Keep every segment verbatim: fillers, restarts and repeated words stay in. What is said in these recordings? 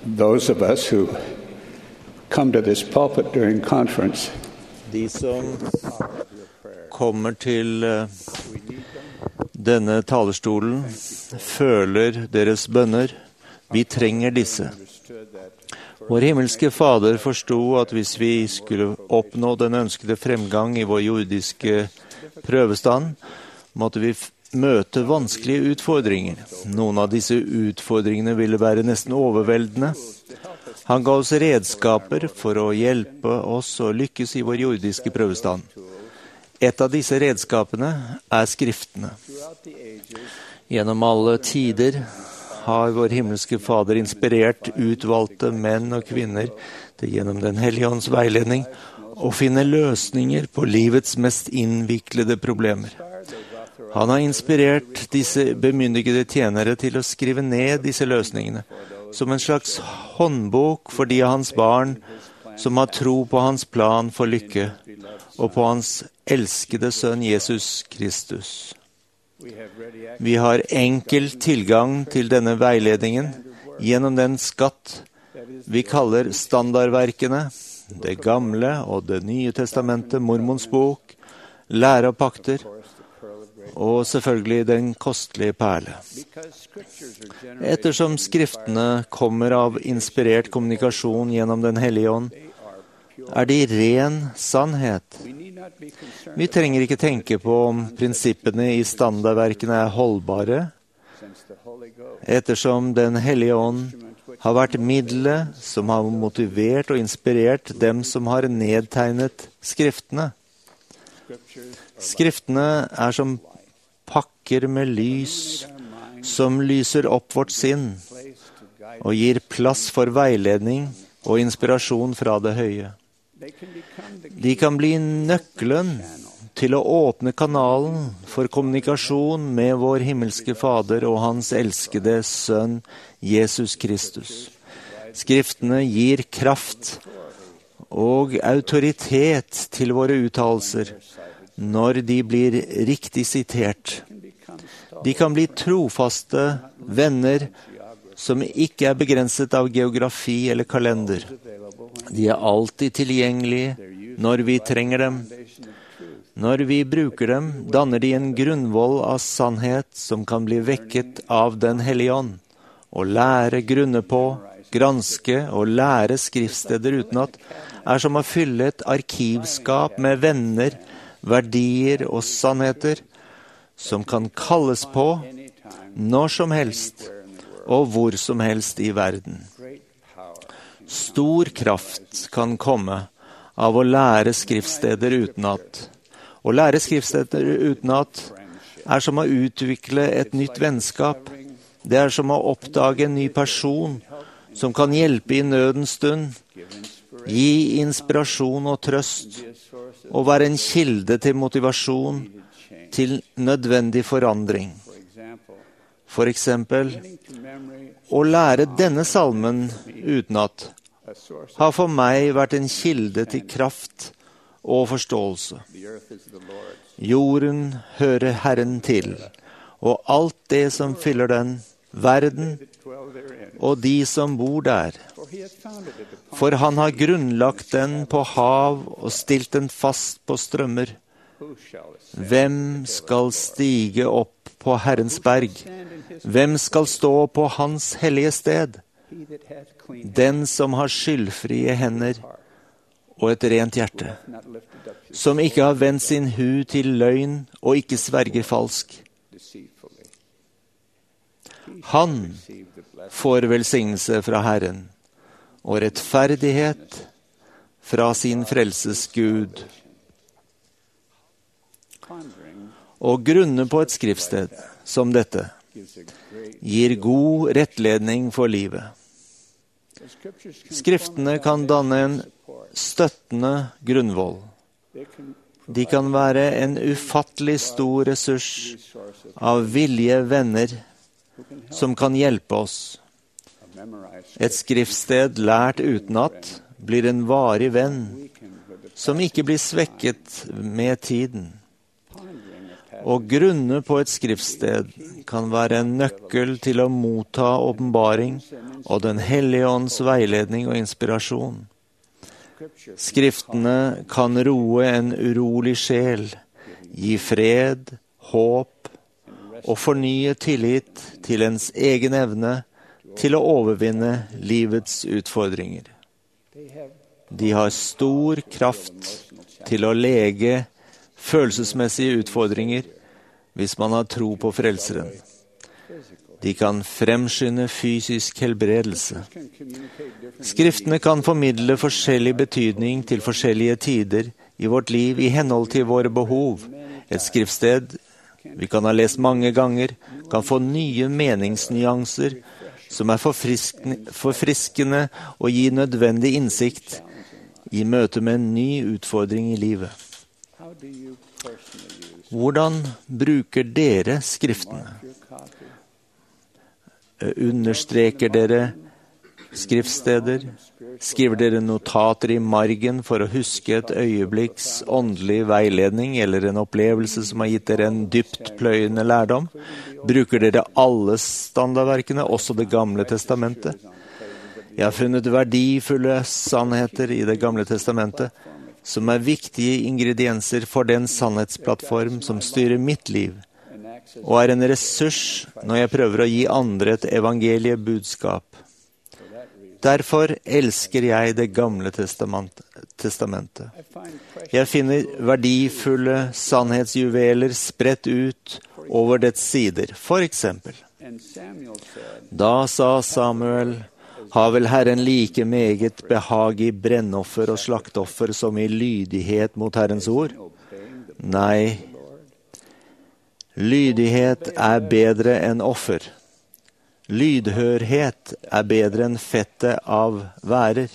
those of us who come to this pulpit during conference, de som kommer til denne talerstolen, føler deres bønner. Vi trenger disse. Vår himmelske Fader forstod at hvis vi skulle oppnå den ønskede fremgang i vår jordiske prøvestand, måtte vi møte vanskelige utfordringer. Noen av disse utfordringene ville være nesten overveldende. Han ga oss redskaper for å hjelpe oss å lykkes i vår jordiske prøvestand. Et av disse redskapene er skriftene. Gjennom alle tider har vår himmelske Fader inspirert utvalgte menn og kvinner til gjennom den hellige ånds veiledning å finne løsninger på livets mest innviklede problemer. Han har inspirert disse bemyndigede tjenere til å skrive ned disse løsningene som en slags håndbok for de av hans barn som har tro på hans plan for lykke og på hans elskede sønn Jesus Kristus. Vi har enkel tilgang til denne veiledningen gjennom den skatt vi kaller standardverkene, det gamle og det nye testamentet, Mormons bok, lære og pakter, og selvfølgelig den kostelige perle. Ettersom skriftene kommer av inspirert kommunikasjon gjennom den hellige ånd, er de ren sannhet. Vi trenger ikke tenke på om prinsippene i standardverkene er holdbare, ettersom den hellige ånd har vært middelet som har motivert og inspirert dem som har nedtegnet skriftene. Skriftene er som pakker med lys som lyser opp vårt sinn og gir plass for veiledning og inspirasjon fra det høye. De kan bli nøkkelen til å åpne kanalen for kommunikasjon med vår himmelske Fader og hans elskede sønn Jesus Kristus. Skriftene gir kraft og autoritet til våre uttalelser når de blir riktig sitert. De kan bli trofaste venner som ikke er begrenset av geografi eller kalender. De er alltid tilgjengelige når vi trenger dem. Når vi bruker dem, danner de en grunnvoll av sannhet som kan bli vekket av den hellige ånd. Å lære, grunne på, granske og lære skriftsteder utenat er som å fylle et arkivskap med venner, verdier og sannheter som kan kalles på når som helst og hvor som helst i verden. Stor kraft kan komme av å lære skriftsteder utenat. Å lære skriftsteder utenat er som å utvikle et nytt vennskap. Det er som å oppdage en ny person som kan hjelpe i nødens stund, gi inspirasjon og trøst, og være en kilde til motivasjon, til nødvendig forandring. For eksempel, å lære denne salmen utenat har for meg vært en kilde til kraft og forståelse. Jorden hører Herren til, og alt det som fyller den, verden og de som bor der. For han har grunnlagt den på hav og stilt den fast på strømmer. Hvem skal stige opp på Herrens berg? Hvem skal stå på hans hellige sted? Den som har skyldfrie hender og et rent hjerte, som ikke har vendt sin hu til løgn og ikke sverger falsk. Han får velsignelse fra Herren og rettferdighet fra sin frelses Gud. Å grunne på et skriftsted som dette gir god rettledning for livet. Skriftene kan danne en støttende grunnvoll. De kan være en ufattelig stor ressurs av villige venner som kan hjelpe oss. Et skriftsted lært utenat blir en varig venn som ikke blir svekket med tiden. Å grunne på et skriftsted kan være en nøkkel til å motta åpenbaring og Den hellige ånds veiledning og inspirasjon. Skriftene kan roe en urolig sjel, gi fred, håp og fornye tillit til ens egen evne til å overvinne livets utfordringer. De har stor kraft til å lege følelsesmessige utfordringer hvis man har tro på frelseren. De kan fremskynde fysisk helbredelse. Skriftene kan formidle forskjellig betydning til forskjellige tider i vårt liv i henhold til våre behov. Et skriftsted vi kan ha lest mange ganger, kan få nye meningsnyanser som er forfriskende, forfriskende og gi nødvendig innsikt i møte med en ny utfordring i livet. Hvordan bruker dere skriftene? Understreker dere skriftsteder? Skriver dere notater i margen for å huske et øyeblikks åndelig veiledning eller en opplevelse som har gitt dere en dypt pløyende lærdom? Bruker dere alle standardverkene, også Det gamle testamentet? Jeg har funnet verdifulle sannheter i Det gamle testamentet, som er viktige ingredienser for den sannhetsplattform som styrer mitt liv, og er en ressurs når jeg prøver å gi andre et evangeliebudskap. Derfor elsker jeg Det gamle testamentet. Jeg finner verdifulle sannhetsjuveler spredt ut over dets sider. For eksempel, da sa Samuel, har vel Herren like meget behag i brennoffer og slaktoffer som i lydighet mot Herrens ord? Nei, lydighet er bedre enn offer. Lydhørhet er bedre enn fettet av værer.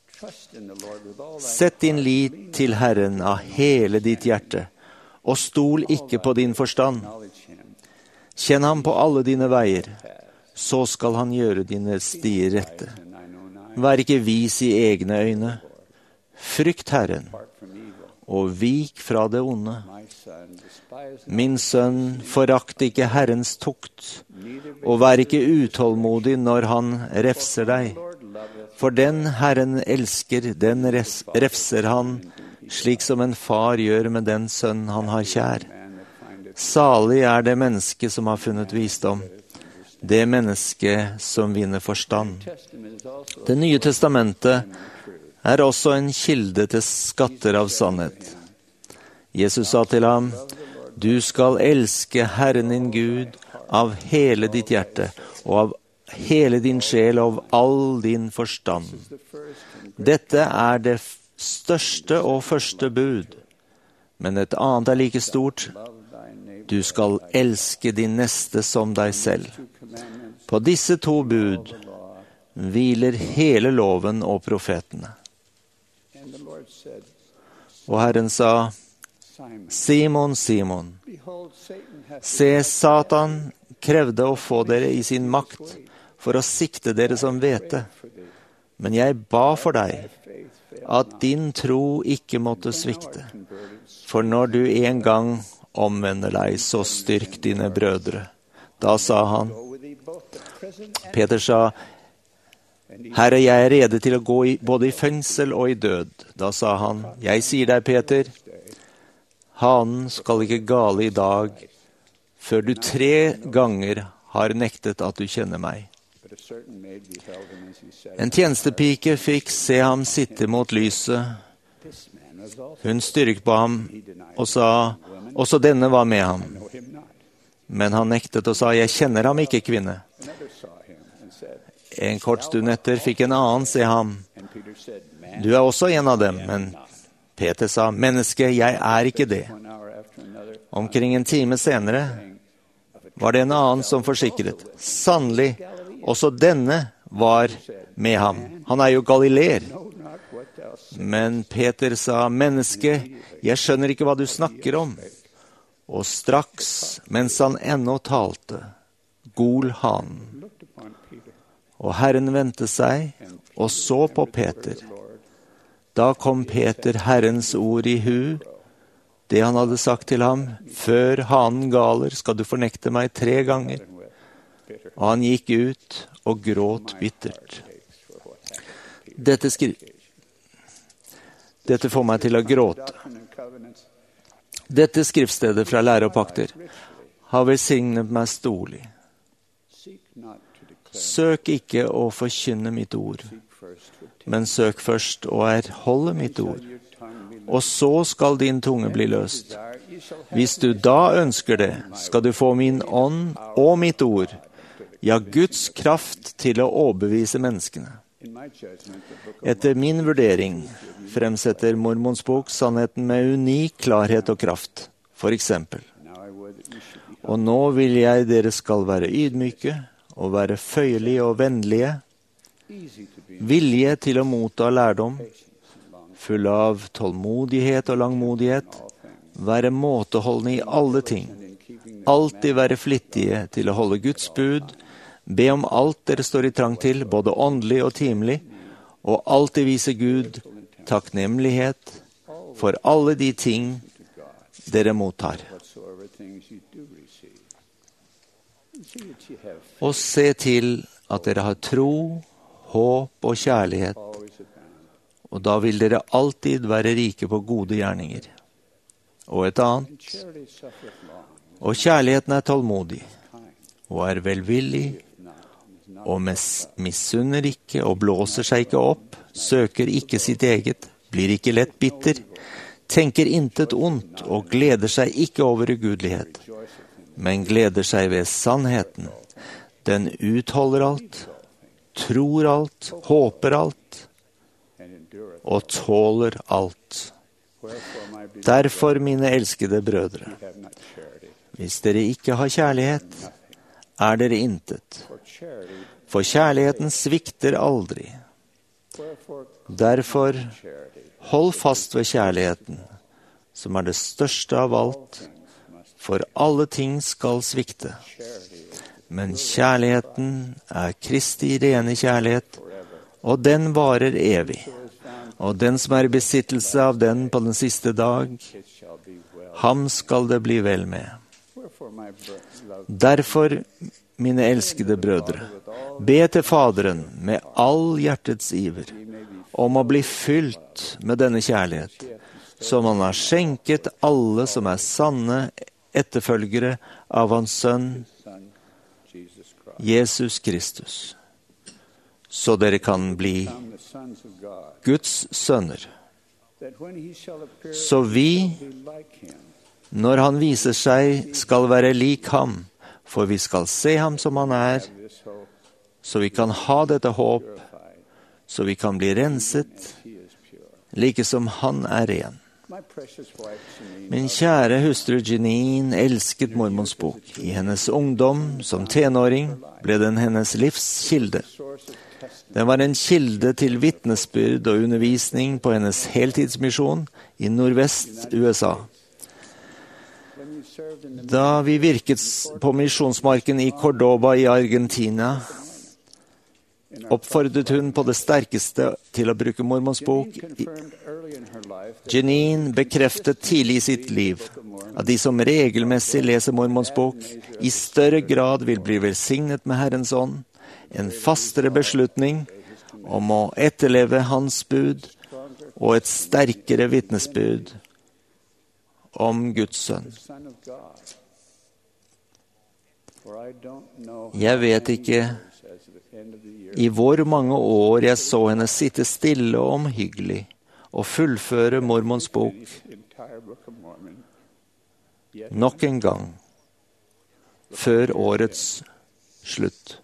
Sett din lit til Herren av hele ditt hjerte, og stol ikke på din forstand. Kjenn ham på alle dine veier, så skal han gjøre dine stier rette. Vær ikke vis i egne øyne. Frykt Herren, og vik fra det onde. Min sønn, forakt ikke Herrens tukt, og vær ikke utålmodig når han refser deg. For den Herren elsker, den refser han, slik som en far gjør med den sønn han har kjær. Salig er det menneske som har funnet visdom, det menneske som vinner forstand. Det nye testamentet er også en kilde til skatter av sannhet. Jesus sa til ham, du skal elske Herren din Gud av hele ditt hjerte, og av hele din sjel og av all din forstand. Dette er det største og første bud, men et annet er like stort. Du skal elske din neste som deg selv. På disse to bud hviler hele loven og profetene. Og Herren sa, Simon, Simon, se, Satan krevde å få dere i sin makt for å sikte dere som hvete. Men jeg ba for deg, at din tro ikke måtte svikte. For når du en gang omvender deg, så styrk dine brødre. Da sa han, Peter sa, Herre, jeg er rede til å gå i, både i fengsel og i død. Da sa han, jeg sier deg, Peter, hanen skal ikke gale i dag, før du tre ganger har nektet at du kjenner meg. En tjenestepike fikk se ham sitte mot lyset. Hun styrket på ham og sa, også denne var med ham. Men han nektet og sa, jeg kjenner ham ikke, kvinne. En kort stund etter fikk en annen se ham. Du er også en av dem, men Peter sa, menneske, jeg er ikke det. Omkring en time senere var det en annen som forsikret. Sannelig, også denne var med ham. Han er jo galileer. Men Peter sa, menneske, jeg skjønner ikke hva du snakker om. Og straks, mens han ennå talte, gol hanen. Og Herren vendte seg og så på Peter. Da kom Peter Herrens ord i hu, det han hadde sagt til ham: før hanen galer skal du fornekte meg tre ganger. Og han gikk ut og gråt bittert. Dette, skri... Dette får meg til å gråte. Dette skriftstedet fra Lære og pakter har velsignet meg storlig. Søk ikke å forkynne mitt ord, men søk først å erholde mitt ord, og så skal din tunge bli løst. Hvis du da ønsker det, skal du få min ånd og mitt ord, ja, Guds kraft til å overbevise menneskene. Etter min vurdering fremsetter Mormons bok sannheten med unik klarhet og kraft, for eksempel. Og nå vil jeg dere skal være ydmyke og være føyelige og vennlige, vilje til å motta lærdom, full av tålmodighet og langmodighet, være måteholdne i alle ting, alltid være flittige til å holde Guds bud, be om alt dere står i trang til, både åndelig og timelig, og alltid vise Gud takknemlighet for alle de ting dere mottar. Og se til at dere har tro, håp og kjærlighet, og da vil dere alltid være rike på gode gjerninger. Og et annet, og kjærligheten er tålmodig, og er velvillig, og misunner ikke, og blåser seg ikke opp, søker ikke sitt eget, blir ikke lett bitter, tenker intet ondt, og gleder seg ikke over ugudelighet, men gleder seg ved sannheten. Den utholder alt, tror alt, håper alt, og tåler alt. Derfor, mine elskede brødre, hvis dere ikke har kjærlighet, er dere intet. For kjærligheten svikter aldri. Derfor, hold fast ved kjærligheten, som er det største av alt, for alle ting skal svikte. Men kjærligheten er Kristi rene kjærlighet, og den varer evig. Og den som er i besittelse av den på den siste dag, ham skal det bli vel med. Derfor, mine elskede brødre, be til Faderen med all hjertets iver, om å bli fylt med denne kjærlighet, som han har skjenket alle som er sanne etterfølgere av hans sønn, Jesus Kristus, så dere kan bli Guds sønner. Så vi, når han viser seg, skal være lik ham, for vi skal se ham som han er, så vi kan ha dette håp, så vi kan bli renset, like som han er ren. Min kjære hustru Janine elsket Mormons bok. I hennes ungdom, som tenåring, ble den hennes livs kilde. Den var en kilde til vitnesbyrd og undervisning på hennes heltidsmisjon i nordvest U S A. Da vi virket på misjonsmarken i Cordoba i Argentina, oppfordret hun på det sterkeste til å bruke Mormons bok. Janine bekreftet tidlig i sitt liv at de som regelmessig leser Mormons bok i større grad vil bli velsignet med Herrens ånd, en fastere beslutning om å etterleve hans bud og et sterkere vitnesbyrd om Guds sønn. Jeg vet ikke i hvor mange år jeg så henne sitte stille og omhyggelig og fullføre Mormons bok nok en gang før årets slutt.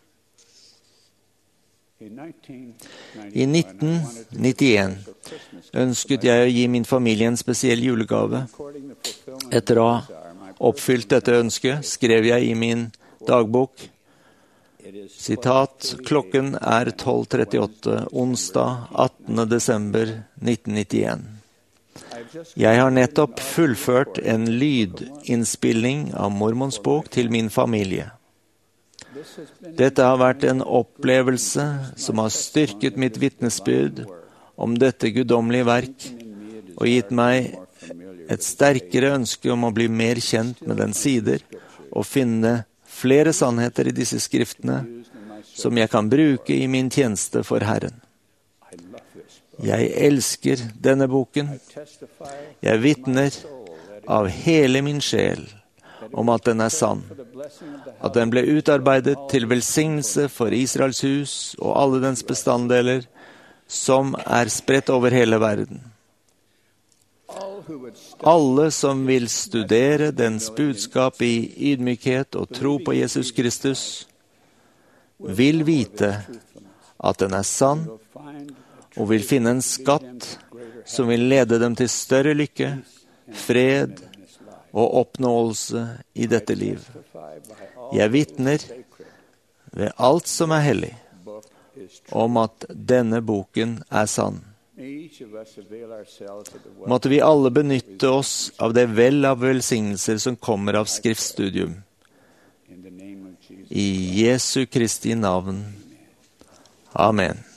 I nitten nittien ønsket jeg å gi min familie en spesiell julegave. Etter å ha oppfylt dette ønsket, skrev jeg i min dagbok, sitat, klokken er tolv trettiåtte, onsdag attende desember nitten nittien. Jeg har nettopp fullført en lydinnspilling av Mormons bok til min familie. Dette har vært en opplevelse som har styrket mitt vitnesbyrd om dette guddommelige verk og gitt meg et sterkere ønske om å bli mer kjent med den sider og finne flere sannheter i disse skriftene som jeg kan bruke i min tjeneste for Herren. Jeg elsker denne boken. Jeg vitner av hele min sjel om at den er sann, at den ble utarbeidet til velsignelse for Israels hus og alle dens bestanddeler, som er spredt over hele verden. Alle som vil studere dens budskap i ydmykhet og tro på Jesus Kristus, vil vite at den er sann, og vil finne en skatt som vil lede dem til større lykke, fred og oppnåelse i dette liv. Jeg vitner ved alt som er hellig, om at denne boken er sann. Måtte vi alle benytte oss av det vel av velsignelser som kommer av skriftstudium. I Jesu Kristi navn. Amen.